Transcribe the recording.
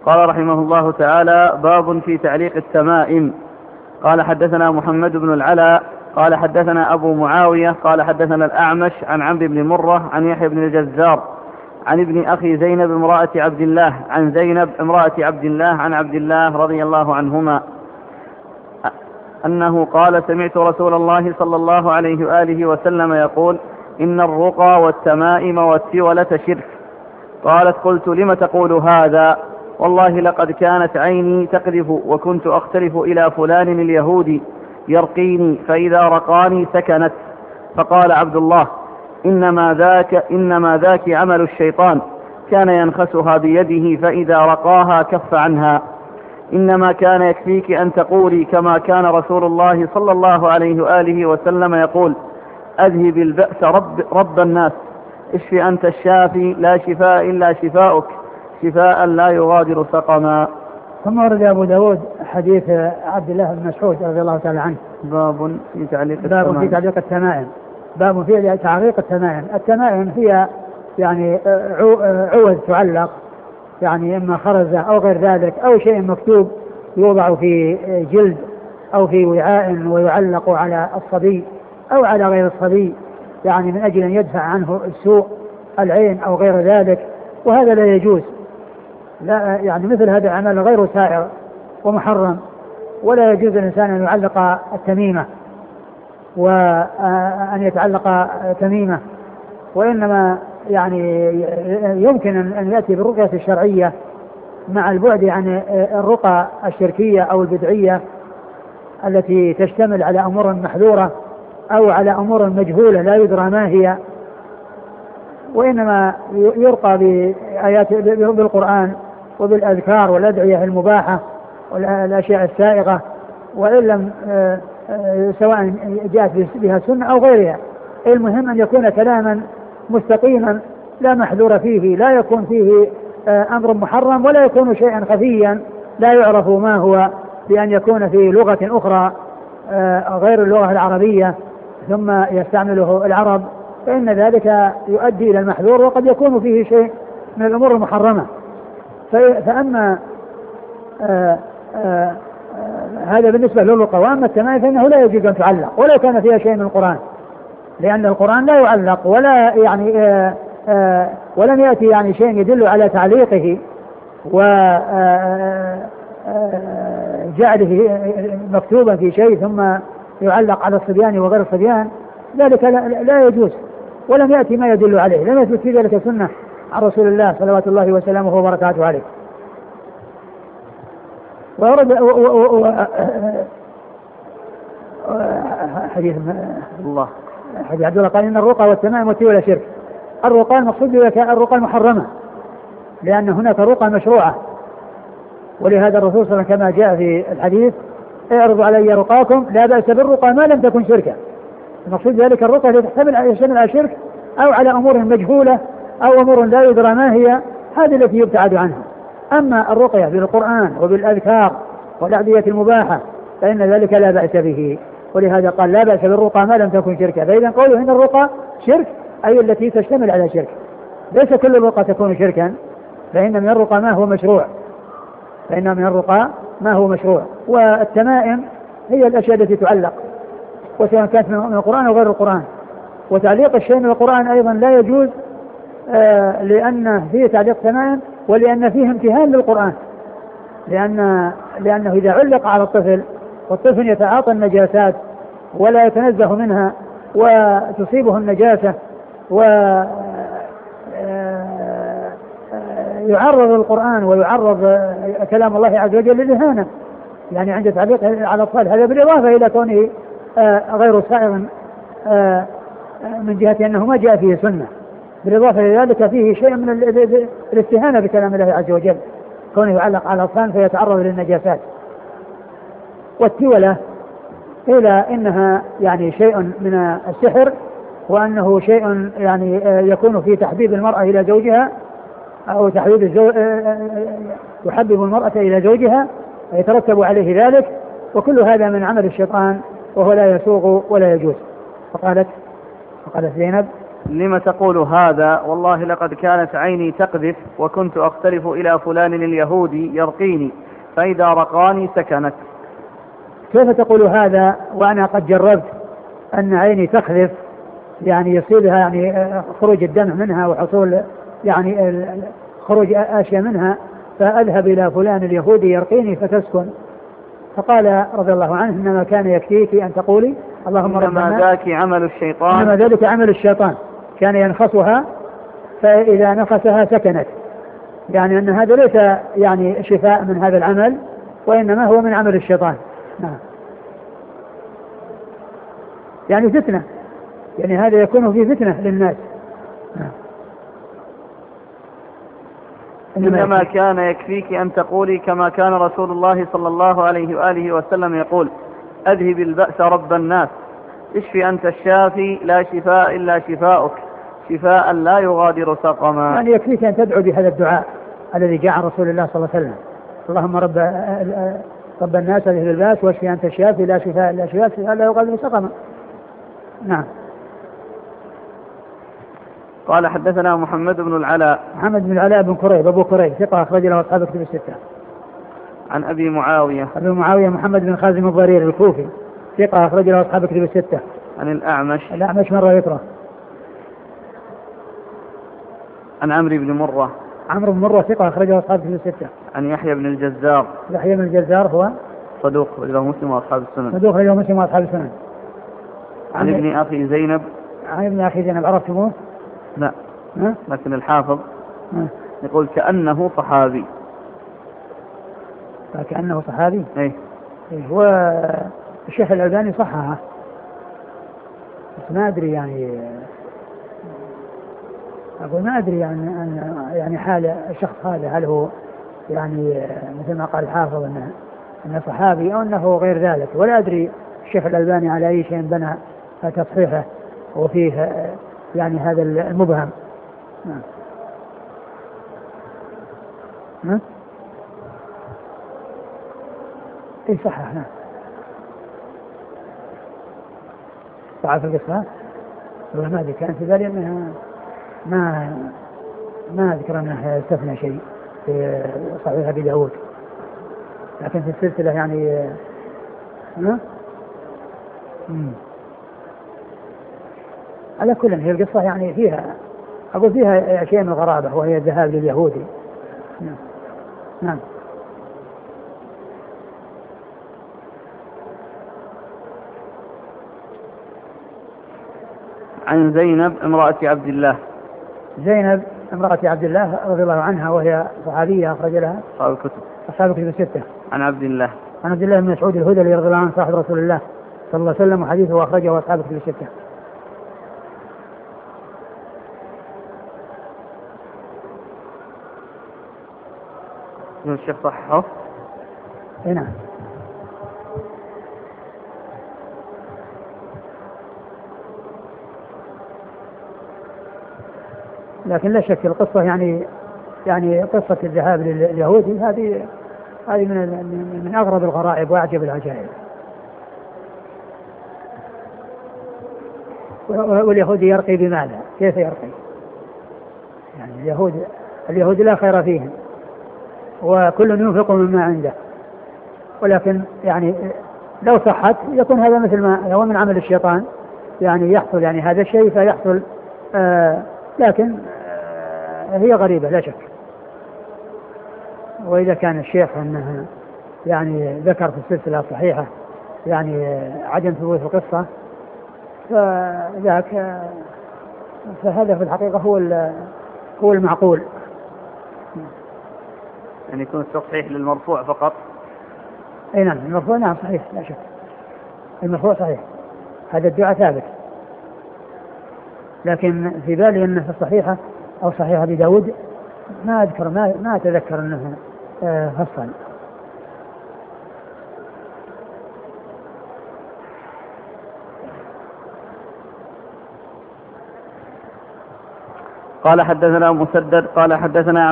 قال رحمه الله تعالى: باب في تعليق التمائم. قال: حدثنا محمد بن العلاء قال: حدثنا أبو معاوية قال: حدثنا الأعمش عن عمرو بن مرة عن يحيى بن الجزار عن ابن أخي زينب امرأة عبد الله عن زينب امرأة عبد الله عن عبد الله رضي الله عنهما أنه قال: سمعت رسول الله صلى الله عليه وآله وسلم يقول: إن الرقى والتمائم والتولة شرك. قالت: قلت: لم تقول هذا؟ والله لقد كانت عيني تقذف وكنت أختلف إلى فلان اليهودي يرقيني فإذا رقاني سكنت. فقال عبد الله: إنما ذاك عمل الشيطان، كان ينخسها بيده فإذا رقاها كف عنها. إنما كان يكفيك أن تقولي كما كان رسول الله صلى الله عليه وآله وسلم يقول: أذهب البأس رب الناس، اشف أنت الشافي، لا شفاء إلا شفاؤك، شفاء لا يغادر سقما. ثم ورد أبو داود حديث عبد الله بن مسعود رضي الله تعالى عنه: باب في تعليق التمائم. باب في تعليق التمائم. التمائم هي يعني عوز تعلق، يعني إما خرزة أو غير ذلك، أو شيء مكتوب يوضع في جلد أو في وعاء ويعلق على الصبي أو على غير الصبي، يعني من أجل أن يدفع عنه السوء، العين أو غير ذلك، وهذا لا يجوز. لا يعني مثل هذا العمل غير سائر ومحرم، ولا يجوز الإنسان أن يعلق التميمة وأن يتعلق تميمة، وإنما يعني يمكن أن يأتي بالرقية الشرعية مع البعد عن الرقى الشركية أو البدعية التي تشتمل على أمور محذورة أو على أمور مجهولة لا يدرى ما هي، وإنما يرقى بآيات بالقرآن وبالأذكار والأدعية المباحة والأشياء السائغة، وإن لم سواء جاءت بها سنة أو غيرها. المهم أن يكون كلاما مستقيما لا محذور فيه، لا يكون فيه أمر محرم، ولا يكون شيئا خفيا لا يعرف ما هو، بأن يكون في لغة أخرى غير اللغة العربية ثم يستعمله العرب، فإن ذلك يؤدي إلى المحذور، وقد يكون فيه شيء من الأمور المحرمة. فأما هذا بالنسبة للرقى. وأما التمائم فإنه لا يجوز أن تعلق ولو كان فيها شيء من القرآن، لأن القرآن لا يعلق ولا يعني ولم يأتي يعني شيء يدل على تعليقه وجعله مكتوبا في شيء ثم يعلق على الصبيان وغير الصبيان، ذلك لا يجوز، ولم يأتي ما يدل عليه، لم يثبت في ذلك سنة عن رسول الله صلوات الله وسلامه وبركاته عليه. وورد حديث عبد الله قال: إن الرقى والتمائم والتولة شرك. الرقى المقصود بها الرقى المحرمة، لأن هناك رقى مشروعة، ولهذا الرسول صلى الله عليه وسلم كما جاء في الحديث: اعرضوا علي رقاكم لا بأس بالرقى ما لم تكن شركا. المقصود ذلك الرقى التي يشتمل على شرك أو على أمور مجهولة أو أمور لا يدرى ما هي، هذه التي يبتعد عنها. أما الرقية بالقرآن وبالأذكار والأدعية المباحة فإن ذلك لا بأس به، ولهذا قال: لا بأس بالرقى ما لم تكن شركا. فإذا قولوا إن الرقى شرك أي التي تشتمل على شرك، ليس كل الرقى تكون شركا، فإن من الرقى ما هو مشروع. والتمائم هي الأشياء التي تعلق، وسواء كانت من القرآن أو غير القرآن. وتعليق الشيء من القرآن أيضا لا يجوز، لأن فيه تعليق تمائم، ولأن فيه امتهان للقرآن، لأنه إذا علق على الطفل والطفل يتعاطى النجاسات ولا يتنزه منها وتصيبه النجاسة ويعرض القرآن ويعرض كلام الله عز وجل للإهانة، يعني عند تعليق على الأطفال، هذا بالإضافة إلى كونه غير سائغ من جهة أنه ما جاء فيه سنة، بالإضافة إلى ذلك فيه شيء من الاستهانة بكلام الله عز وجل، كونه يعلق على الأطفال فيتعرض للنجاسات. والتولة إلى إنها يعني شيء من السحر، وأنه شيء يعني يكون في تحبيب المرأة إلى زوجها، أو يحبب المرأة إلى زوجها ويترتب عليه ذلك، وكل هذا من عمل الشيطان وهو لا يسوغ ولا يجوز. فقالت زينب: لم تقول هذا؟ والله لقد كانت عيني تقذف وكنت أختلف إلى فلان اليهودي يرقيني فإذا رقاني سكنت. كيف تقول هذا وأنا قد جربت أن عيني تقذف، يعني يصيبها يعني خروج الدمع منها وحصول يعني خروج أشياء منها، فأذهب إلى فلان اليهودي يرقيني فتسكن. فقال رضي الله عنه إنما كان يكفيك أن تقولي اللهم ربنا، إنما ذاك عمل الشيطان، إنما ذلك عمل الشيطان، كان ينخصها فإذا نخسها سكنت، يعني أن هذا ليس يعني شفاء من هذا العمل وإنما هو من عمل الشيطان. نعم. يعني فتنة، يعني هذا يكون فيه فتنة للناس. نعم. إنما كان يكفيك أن تقولي كما كان رسول الله صلى الله عليه وآله وسلم يقول أذهب البأس رب الناس اشفي أنت الشافي لا شفاء إلا شفاؤك شفاء لا يغادر سقما. يعني يكفيك أن تدعو بهذا الدعاء الذي جاء عن رسول الله صلى الله عليه وسلم اللهم رب الناس اذهب البأس واشفي أنت الشافي لا شفاء إلا شفاؤك لا يغادر سقما. نعم. قال حدثنا محمد بن العلاء، محمد بن العلاء بن كريب أبو كريب ثقة أخرج له أصحاب الكتب الستة. عن أبي معاوية، أبي معاوية محمد بن خازم الضرير الكوفي ثقة أخرج له أصحاب الكتب الستة. عن الأعمش، الأعمش مرة يكره. عن عمرو بن مرة، عمرو بن مرة ثقة أخرج له أصحاب الكتب الستة. عن يحيى بن الجزار، يحيى بن الجزار هو صدوق له مسلم وأصحاب السنن، صدوق له مسلم وأصحاب السنن. عن ابن أخي زينب، عن ابن أخي زينب عرفتموه؟ لا لكن الحافظ يقول كأنه صحابي. كأنه صحابي؟ ايه هو الشيخ الألباني صححه بس ما أدري يعني أقول ما أدري يعني حال الشخص هذا هل هو يعني مثل ما قال الحافظ أنه صحابي أو أنه غير ذلك، ولا أدري الشيخ الألباني على أي شيء بنى تصحيحه وفيه يعني هذا المبهم. اي صحح. ضعف القصة والله ما ادري، كان في بالي انها ما اذكر انه استثنى شيء في صحيح ابي داود، لكن في السلسلة يعني على كل هي القصة يعني فيها أقول فيها شيء من الغرابة وهي الذهاب لليهودي. نعم. عن زينب امرأة عبد الله، زينب امرأة عبد الله رضي الله عنها وهي صحابية أخرج لها أصحاب الكتب الستة. عن عبد الله، عن عبد الله بن مسعود الهذلي رضي الله عنه صاحب رسول الله صلى الله عليه وسلم وحديثه أخرجه أصحاب الكتب الستة. الشيخ صححه. نعم. لكن لا شك القصة يعني قصة الذهاب لليهودي هذه من أغرب الغرائب وأعجب العجائب. واليهودي يرقي بماذا؟ كيف يرقي؟ يعني اليهود لا خير فيهم وكل ينفق مما عنده، ولكن يعني لو صحت يكون هذا مثل ما هو من عمل الشيطان، يعني يحصل يعني هذا الشيء فيحصل لكن هي غريبة لا شك. وإذا كان الشيخ أنه يعني ذكر في السلسلة الصحيحة يعني عدم ثبوت القصة فهذا في الحقيقة هو المعقول. يعني يكون التصحيح للمرفوع فقط. اي نعم المرفوع نعم صحيح لا شك، المرفوع صحيح هذا الدعاء ثابت، لكن في بالي انه في الصحيحة او صحيح ابي داود ما اذكر ما اتذكر انه فصل. قال حدثنا مسدد قال حدثنا